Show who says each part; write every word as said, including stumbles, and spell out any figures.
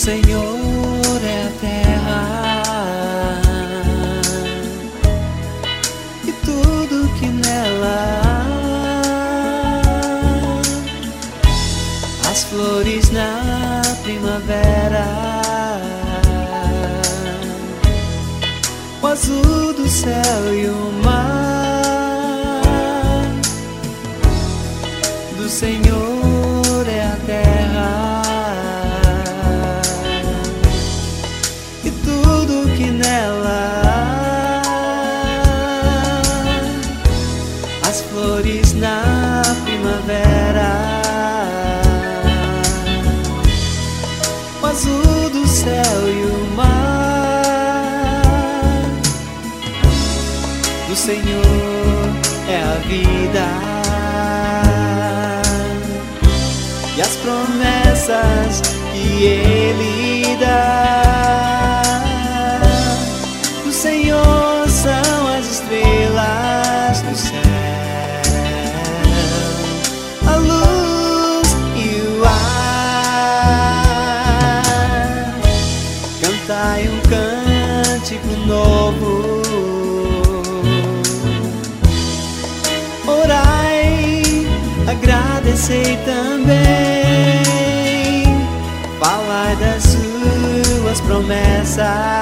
Speaker 1: Senhor é a terra e tudo que nela há, as flores na primavera, o azul do céu e o mar. Do Senhor é a terra e tudo que nela há, as flores na primavera, o azul do céu e o mar. Do Senhor é a vida e as promessas que Ele dá. Do Senhor são as estrelas do céu, a luz e o ar. Cantai um cântico novo, orai, agradecei também, falai das suas promessas